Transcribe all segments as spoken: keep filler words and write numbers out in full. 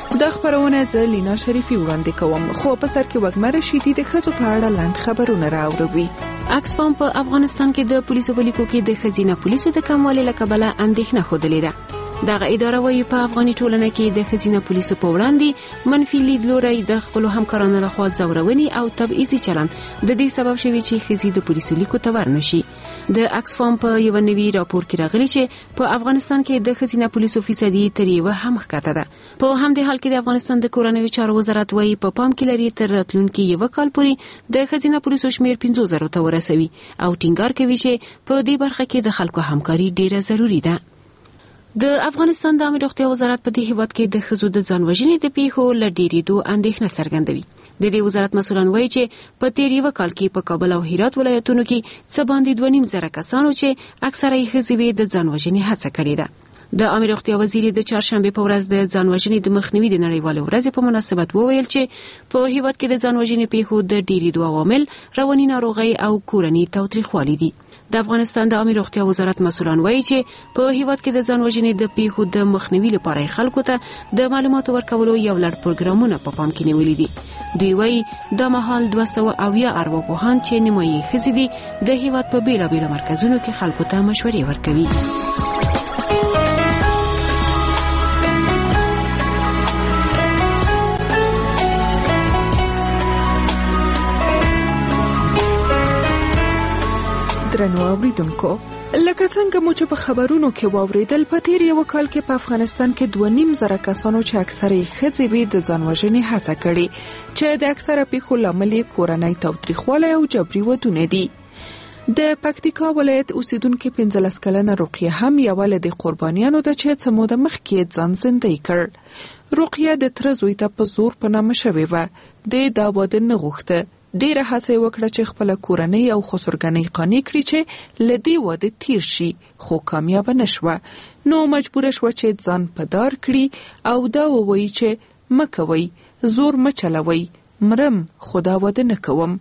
د خبرونه زه لینا شریفي وړاندې کوم. خو په سر کې وګمه رشیدي د ښځو په اړه لنډ خبرونه راوړوي. اکسفام په افغانستان کې د پولیسو په لیکو کې د ښځینه پولیسو د کموالي له کبله اندېښنه ښودلې ده. دغه اداره وايي په افغاني ټولنه کې د ښځینه پولیسو په وړاندې منفي لیدلوری د خپل همکارانو لخوا ځورونې او تبعیضي چلند د دې سبب شوی چې ښځې د پولیسو لیکو ته ورنشي. د اکسفام په یو نوي راپور کې راغلي چې په افغانستان کې د ښځینه پولیسو فیصدي تر یو هم ښکته ده. په همدې حال کې د افغانستان د کورنیو چارو وزارت وايي په پام کې لري تر راتلونکي یو کال پورې د ښځینه پولیسو شمیر پنځه زره ته ورسوي او ټینګار کوي چې په دې برخه کې د خلکو همکاري ډیره ضروری ده. د افغانستان د عامه روغتیا وزارت په دې هیواد کې د ښځو د ځان وژنې د پیښو له ډېرېدو اندېښنه څرګندوي. د دې وزارت مسؤلان وایي چې په تیر یو کال کې په کابل او هرات ولایتونو کې څه باندې دوه نیم زره کسانو چې اکثره یې ښځې وې د ځان وژنې هڅه کړې ده. د عامه روغتیا وزیر د چهارشنبه په ورځ د ځان وژنې د مخنیوي د نړیوالې ورځې په مناسبت وویل چې په هیواد کې د ځان وژنې پیښو د ډېرېدو عوامل رواني ناروغۍ او کورني تاوتریخوالي دي. د افغانستان د عامه روغتیا وزارت مسؤلان وایي چې په هیواد کې د ځان وژنې د پیښو د مخنیوي لپاره خلکو ته د معلوماتو ورکولو یو لړ پروګرامونه په پام کې نیولي دي. دوی وایي د مهال دوه سوه اویا ارواپوهان چې نیمایي ښځې دي د هیواد په بیلابیلو مرکزونو کې خلکو ته مشورې ورکوي. درنو اوریدونکو، لکه څنګه مو چې په خبرونو کې واوریدل، په تیر یو کال کې په افغانستان کې دوه نیم زره کسانو چې اکثره یې ښځې وې د ځان وژنې هڅه کړې، چې د اکثره پیښو لامل یې کورنی تاوتریخوالی او جبري ودونه دي. د پکتیکا ولایت اوسیدونکې پنځلس کلنه رقیه هم یوه له دې قربانیانو ده چې څه موده مخکې ځان زندۍ کړ. رقیه د تره زوی ته په زور په نامه شوې وه. د دا واده نه غوښته. ډیره هڅه وکړه چې خپل کورنۍ او خسرګنۍ قانع کړي چې لدی واده تیر شي، خو کامیاب نشوه. نو مجبور شوه چې ځان په دار کړي او دا ووایي چې مکوي، زور مچلوي، مرم خدا واده نه کوم.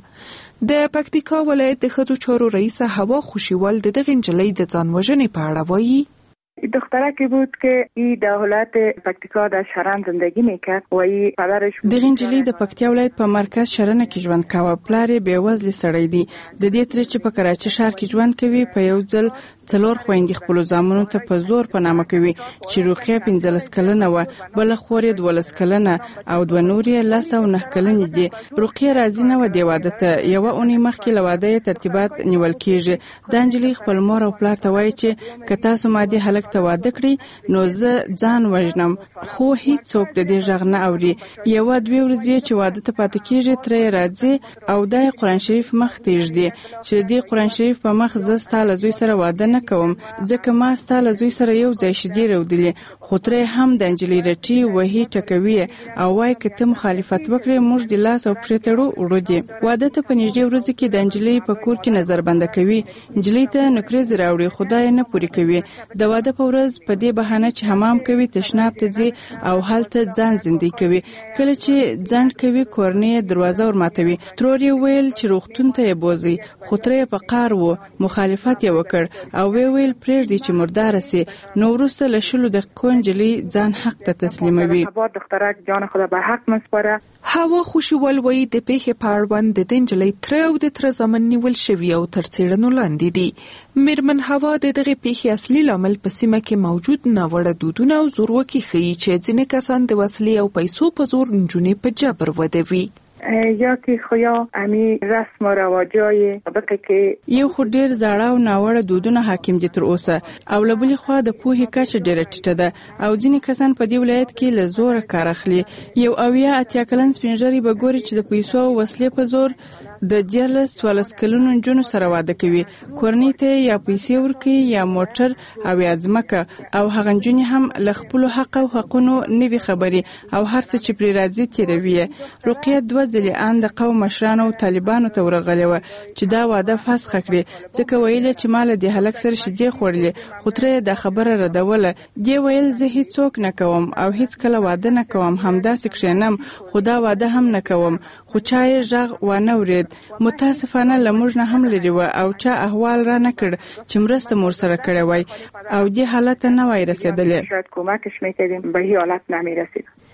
د پکتیکا ولایت د ښځو چارو رئیسه هوا خوشیوال د دغه نجلۍ د ځان وژنې په اړه وایي. دخترکی بود که ای در حالت پکتیکا در شرن زندگی میکرد و ای پدرش دغه نجلۍ د پکتیا ولایت په مرکز شرنه کې ژوند کاوه. پلار یې بیوزلی سړی دی. د دې تر چې په کراچۍ ښار کې ژوند کوي، په یو ځل څلور خويندې خپل زامنو ته په زور په نامه کوي چې رقیه پنځلس کلنه و، بل خور یې دولس کلنه او دوه نور یې لس او نه کلنې دي. رقیه راځي نه و دی واده ته. یوه اونۍ مخکې له واده ترتیبات نیول کیږي. د نجلۍ خپل مور او پلار ته وایي چې که تاسو ما دې هلک ته واده کړی نو زه ځان وژنم، خو هیڅوک د دې غږ نه اوري. یوه دوه ورځې چې واده ته پاتې کیږي، ترې راځي او د قرآن شریف مخ ته ږدي چې د قرآن شریف په مخ زه ستا له زوی سره واده نه کوم، ځکه ما ستا له زوی سره یو ځای شیدې راوړلې. خو ترې هم د نجلۍ رټي وهي ټکوي او وایي که ته مخالفت وکړې موږ د لاس او پښې تړو وړو دي. واده ته په نږدې ورځو کې د نجلۍ په کور کې نظربنده کوي. نجلۍ ته نوکریز راوړي، خدای نه پوری کوي. د واده په ورځ په دې بهانه چې حمام کوي، تشناب ته ځي او هلته ځان زندۍ کوي. کله چې ځنډ کوي کورنۍ دروازه ورماتوي. ترور یې ویل چې روغتون ته یې بوزي، خو تره یې په قهر و، مخالفت یې وکړ او وی ویل پرېږدي چې مرداره سي. نو وروسته له شلو دقیقو نجلۍ ځان حق ته تسلیموي. دخترک جان خدا به حق مسپاره. هوا خوشیوال وایي د پیښې په اړوند د دې نجلۍ تره او د تره زامن نیول شوي او تر څېړنو لاندې دي. میرمن هوا د دغې پیښې اصلي لامل په سیمه کې موجود ناوړه دودونه او زورواکي ښیي چې ځینې کسان د وسلې او پیسو په زور نجونې په جبر ودوي. یا که خویا امی رسم و رواجای سابقه کې یو خو ډیر زاړه او ناوړه دودونه حاکم دي تر اوسه، او له بلې خوا د پوهې کچه ډیره ټیټه ده او ځینې کسان په دې ولایت کې له زوره کار اخلي. یو اویا اتیا کلن سپین ږیری به ګوري چې د پیسو او وسلې په زور د دیارلس څوارلس کلونو نجونو سره واده کوي. کورنۍ ته یا پیسې ورکوي یا موټر او یا ځمکه، او هغه نجونې هم له خپلو حق او حقونو نه وي خبرې او هر څه چې پرې راځي تېروي. رقیه دوه ځلې ان د قوم مشرانو او طالبانو ته ورغلې وه چې دا واده فسخ کړي، ځکه ویل چې ما له دې هلک سره شیدې خوړلې، خو ترې دا خبره ردوله. دې ویل زه هیڅوک نه کوم او هیڅ کله واده نه کوم، همداسې کښېنم، خو دا واده هم نه کوم. خو چا یې غږ وانه ورید. متاسفانه له موږ نه هم لري و او چا احوال را نه کړ چې مرسته مور سره کړې وای او دې حالت نه وای رسیدلې. شاید کمکش میکردیم به هیڅ حالت نمیرسید.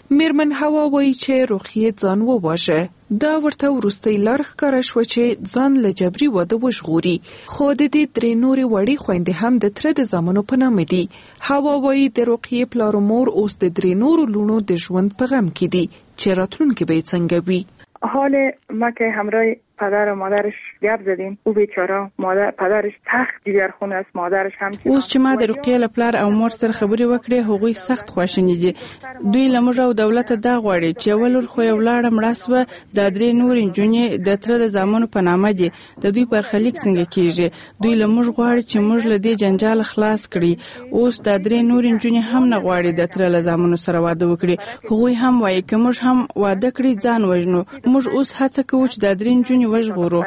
میرمن هوا وایي چې روقیه ځان وواژه. دا ورته وروستۍ لار ښکاره شوه چې ځان له جبري واده وژغوري. خو د دې درې نورې وړې خویندې هم د تره د زامنو په نامه دي. هوا وایي د روقیې پلار و مور اوس د درې نورو لوڼو د ژوند په غم کې دي چې راتلونکی به یې څنګه وي. حال ما که همراه پدر و مادرش گپ زدیم، او بیچاره مادر پدرش سخت جگرخون است، مادرش هم اوس چې ما د روقیې له پلار او مور سره خبرې وکړې، هغوی سخت خواشیني دي. دوی له موږ او دولت دا غواړي چې یوه لور خو یې ولاړه مړه سوه، دا درې نورې نجونې د تره د زامنو په نامه دي، د دوی برخلیک څنګه کیږي؟ دوی له موږ غواړي چې موږ له دې جنجال خلاص کړي. اوس دا درې نورې نجونې هم نه غواړي د تره له زامنو سره واده وکړي. هغوی هم وایي که موږ هم واده کړي ځان وژنو. موږ اوس هڅه کوو چې دا درې نجونې وژغورو.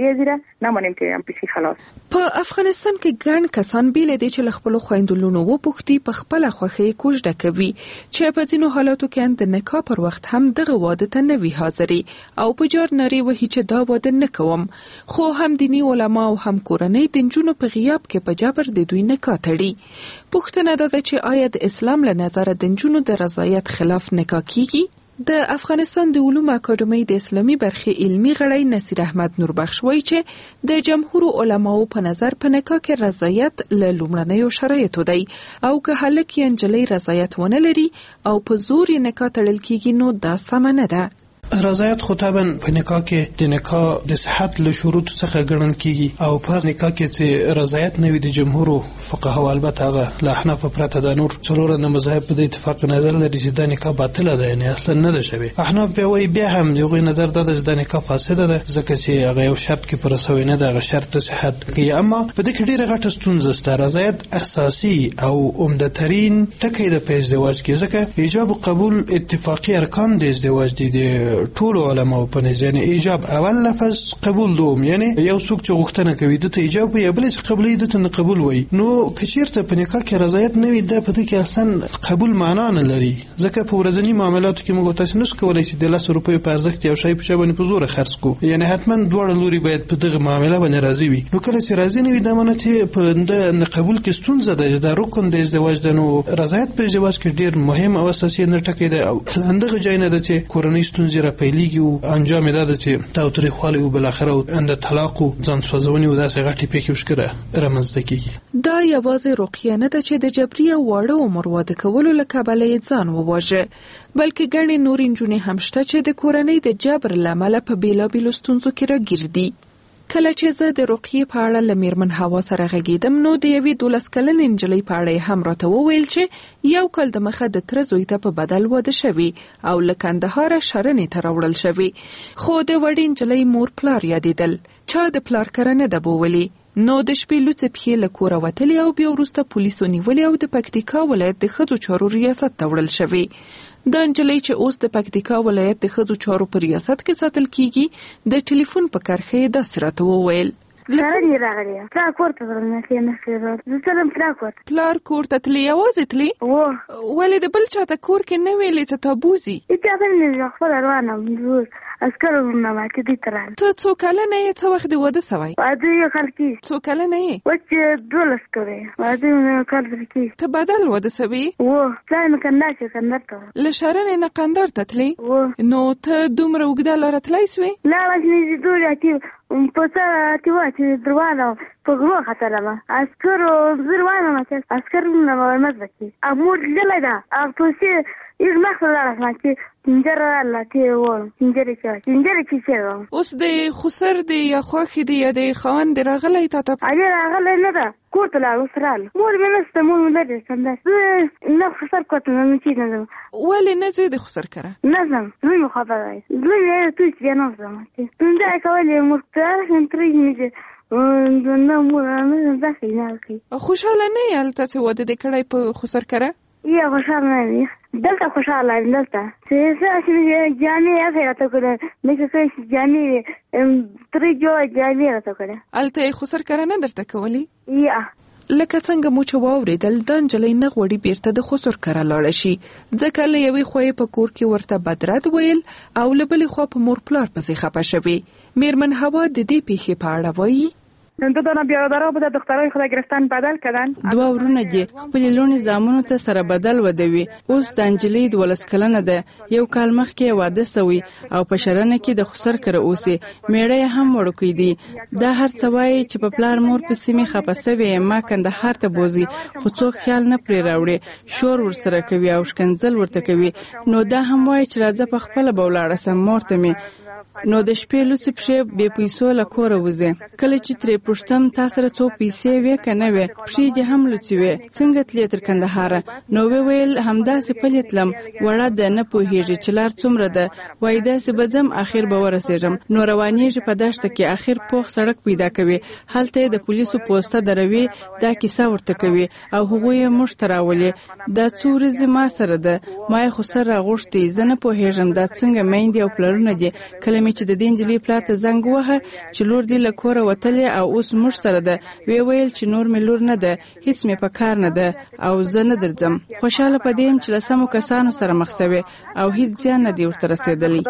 په افغانستان کې ګڼ کسان بیل دي چې له خپلو خویندو لونو وپوښتي په خپله خوښۍ کوژده کوي چې په ځینو حالاتو کې د نکاح پر وخت هم دغه واده ته نه وي حاضري او په جار نارې وهي چې دا واده نه کوم. خو هم دیني علما او هم کورنۍ د نجونو په غیاب کې په جبر د دوی نکاح تړي. پوښتنه دا ده چې آیا د اسلام له نظره د نجونو د رضایت خلاف نکاح کیږي؟ د افغانستان د علومو اکاډمۍ د اسلامي برخې علمي غړی نصیر احمد نوربخش وایي چې د جمهور علماو په نظر په نکاح کې رضایت له لومړنیو شرایطو دی او که هلک یا نجلۍ رضایت ونه لري او په زور یې نکاح تړل کیږي نو دا سمه نه ده. رضایت خو طبعا په نکاح کې د نکاح د صحت له شروطو څخه ګڼل کیږي او په نکاح کې چې رضایت نه وي د جمهور فقهاو البته هغه له احناف پرته د نور څلور نه مذاهب په اتفاق نظر لري چې د نکاح باطله ده، یعنی اصلا نه ده شوی. احناف به وایي بیا هم دغه نظر ده چې د نکاح فاسده ده ځکه چې هغه یو شرط کې پر سوی نه ده، هغه شرط د صحت کې. اما په دې کې ډیره غټه ستونزه شته. رضایت اساسي او عمده ترين ټکی د په ازدواج کې ځکه ایجاب او قبول اتفاقی ارکان د ازدواج دي. د ټول علماء په نظر ایجاب اول لفظ، قبول دوم، یعنی یو څوک چې غوښتنه کوي د ته ایجاب یا بل څه قبلې د ته قبول وای. نو کچیرته په نکاح کې رضایت نه وي د پته کې اصلا قبول معنا نه لري ځکه په ورځنی معاملاتو کې موږ تاسو نس کولای شي د لس روپیو په ارزښت یو شی په شبانه په زور خرڅ کو، یعنی حتما دوړ لوري باید په دغه معاملې باندې راضي وي. نو کله چې راضي نه وي د معنی چې په د قبول کې ستونزه ده. د رکن د ازدواج د نو رضایت په ازدواج کې ډیر مهم او اساسي نه ټکی ده او اندغه ځای نه ده چې کورنۍ ستونزې را پیلېږي او انجام یې ده چې تاوتریخوالی او بالاخره اند طلاق او ځان سوځونې او داسې غټې پیښې وشکره رامنځته کیږي. دا یوازې روقیه نه ده چې د جبري او واړه عمر واده کولو له کبله یې ځان وواژه، بلکې ګڼې نورې نجونې هم شته چې د کورنۍ د جبر له امله په بېلابېلو ستونزو کې راګیر دي. کله چې زه د روقیې په اړه له میرمن هوا سره غږېدم نو د یوې دولس کلنې نجلۍ په اړه هم راته وویل چې یو کال د مخه د تره زوی ته په بدل واده شوي او له کندهاره شرنې ته راوړل شوي. خو د وړې نجلۍ مور پلار یادېدل، چا د پلار کره نه ده بوولي. نو د شپې لوڅې پښې له کوره وتلې او بیا وروسته پولیسو نیولې او د پکتیکا ولایت د ښځو چارو ریاست ته وړل شوي. د نجلۍ چې اوس د پکتیکا ولایت د ښځو چارو په ریاست کې ساتل کیږي د ټلیفون په کرښه یې داسې راته وویل. سره راغلی پلار کور ته ورنه کې نه خیرات زه سلام پلار کور پلار کور ته تللی یوازې تللی و ولې د بل چاته کور کې نه ویلې چې تا بوزي اته په نه خپل روانه مزور اسکرونه ما کې دي تران ته څو کله نه یې څو وخت واده سوی واده یې خلکی څو کله نه یې وچ دولس کوي واده نه کار کوي ته بدل واده سوی و پلان کنه چې کنه ته لشرن نه قندار ته تللی و نو ته دومره وګدا لاره تلای سوی لا وځنی دوی اتی په څه تی واچ دروازه په غو خطر ما اسکر زروانه ما چې اسکر نه مرمت وکي امور لږه او څه یو مخه راځه چې څنګه رالاته و څنګه چې څنګه چې څه اوس د خسر دی یا خوخي دی یا د خوان دی راغلی تا ته اجه راغلی نه ده کوته لا وسرال مور مې نسته مور مې لري څنګه نه خسر کوته نه چې نه ولې نه زه د خسر کړه نه زم زه مو خبره زه یې تو چې نه زم چې څنګه کولې مرته انترې نه نه مور نه ځکه نه کی خوشاله نه یال ته څه وده د کړای په خسر کړه یا خوشاله نه دلته خوشاله دلته چې چې جامې یې راته کړه مې چې جامې ترې جو جامې راته کړه الته خسر کړه نه درته کولی یا لکه څنګه مو چې واورېدل د نجلۍ نه غوړي بیرته د خسر کړه لاړ شي ځکه له یوې خوې په کور کې ورته بدرد ویل او له بلې خوا په مور پلار پسې خپه شوي. میرمن هوا د دې پیښې په اړه وایي دو دانه برادرها بوده، دخترای خود گرفتن بدل کردن. دوه ورونه دي خپل لونی زامنو ته سره بدل ودوي. اوس د انجلی د ولس کلنه ده، یو کال مخکې واده سوی او په شرنه کې د خسر کړه اوسه میړه هم وړوکی دي. دا هر څه وایي چې په پلار مور په سیمه خپسوي ما کندهار ته بوزي، خو څوک خیال نه پرې راوړي، شور ورسره کوي او شکنځل ورته کوي. نو دا هم وایي چې راځه په خپل بولاړه سم مورته می نو د شپې لوڅ پښې بې پیسو له کوره وځي. کله چې ترې پښتم تاسو سره څو پیسې وې کنه وې پښې دې هم لوڅ وې، څنګه تلې تر کندهار؟ نو ویل همداسې پلیتلم وړه د نه پوهیږي چې لار څومره ده، وای داسې بزم اخر به ورسېږم. نو روانېږي په دشت کې اخر پوخ سړک پیدا کوي، هلته د پولیسو پوسټه دروي، دا کیسه ورته کوي او هغه یې مشتراولي. دا څورې ما سره ده، ما خو سره غوښتي زنه پوهیږم دا څنګه میندې او پلرونه دي. کله مې چې د دې انجلي پلار ته زنګ وهه چې لور دې له کوره وتلې او اوس موږ سره ده، وی ویل چې نور مې لور نه ده، هیڅ مې په کار نه ده او زه نه درځم. خوشاله پدیم چې لسمو کسانو سره مخ شوي او هیڅ ځان نه دی ورته رسیدلی.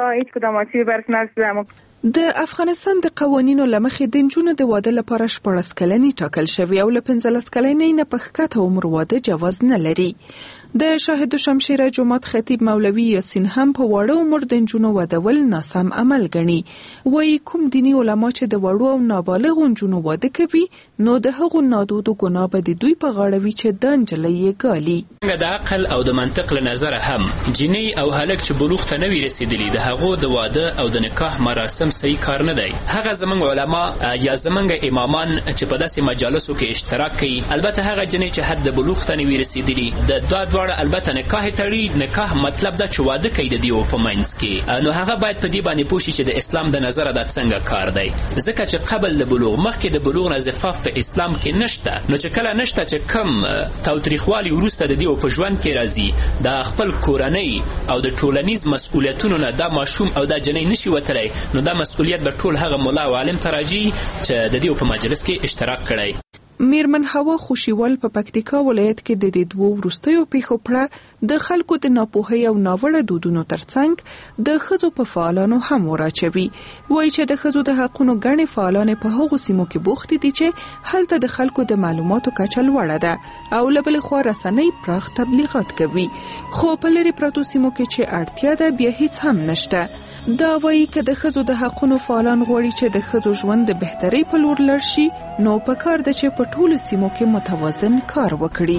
د افغانستان د قوانینو لمخې د نجونو د واده لپاره شپږ کلنې ټاکل شوی او له پنځلس کلنې نه په ښکته عمر واده جواز نه لري. د شاهد شمشیره جماعت خطیب مولوی یاسین هم په واړه عمر د نجونو وادول ناسم عمل ګڼي. وایي کوم دینی علما چې د واړو او نابالغ نجونو واده کوي نو د هغو نادودو ګناه به د دوی په غاړه وي چې د نجلۍ یې ګالي. د عقل او د منطق له نظره هم جنۍ او هلک چې بلوغ ته نه وي رسیدلي د هغو د واده او د نکاح مراسم صحیح کار نه دی. هغه زمونږ علما یا زمونږ امامان چې په داسې مجالسو کې اشتراک کوي، البته هغه جنۍ چې حد د بلوغ ته نه وي رسیدلي د دوه دواړه البته نکاح تړي. نکاح مطلب دا چې واده کوي د دیو په منځ کې، نو هغه باید په دې باندې پوه شي چې د اسلام د نظره دا څنګه کار دی. ځکه چې قبل د بلوغ مخکې د بلوغ نه زفاف په اسلام کې نشته. نو چې کله نشته چې کم تاوتریخوالي وروسته د دیو په ژوند کې راځي، دا خپل کورنۍ او د ټولنیز مسؤلیتونو نه دا ماشوم او دا جنۍ نشي وتلی، نو دا مسؤلیت به ټول هغه مولا او عالم ته راځي چې د دیو په مجلس کې اشتراک کړی. میرمن هوا خوشیوال په پکتیکا ولایت کې د دې دوو وروستیو پیښو پړه د خلکو د ناپوهۍ او ناوړه دودونو ترڅنګ د ښځو په فعالانو هم وراچوي. وایي چې د ښځو د حقونو ګڼې فعالانې په هغو سیمو کې بوختې دي چې هلته د خلکو د معلوماتو کچه لوړه ده او له بلې خوا رسنۍ پراخ تبلیغات کوي، خو په لرې پرتو سیمو کې چې اړتیا ده بیا هیڅ هم نشته. دا وایي که د ښځو د حقونو فعالان غواړي چې د ښځو ژوند د بهترۍ په لور لاړ شي نو پکار ده چې په ټولو سیمو کې متوازن کار وکړي.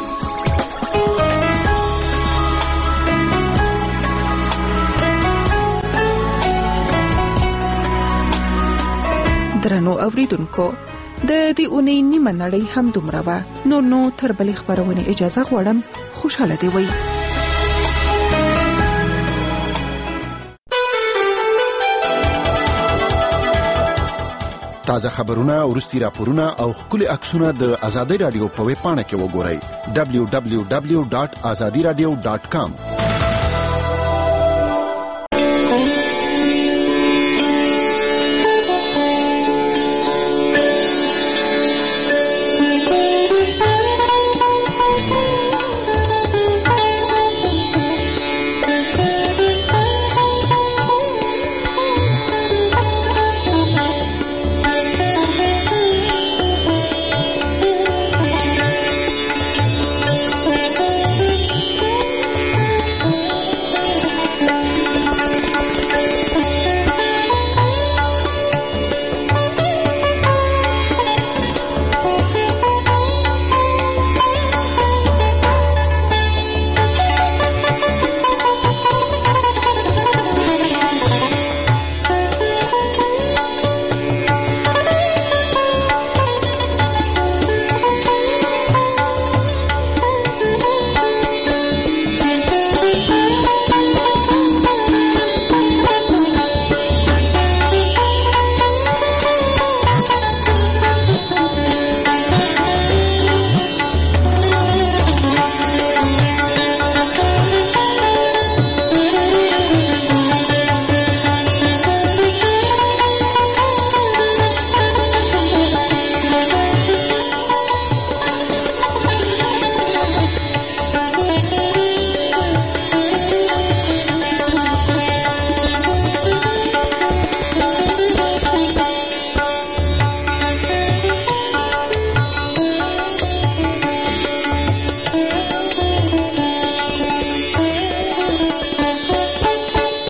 درنو اوریدونکو، د دې اونۍ نیمه نړۍ هم دومره وه. نور نو تر بلې خپرونې اجازه غواړم. خوشاله دې وئ. تازه خبرونه، وروستي راپورونه او ښکلي عکسونه د ازادي رادیو په ویب پاڼه کې وګورئ. دبلیو دبلیو دبلیو ډاټ ازادي رادیو ډاټ کام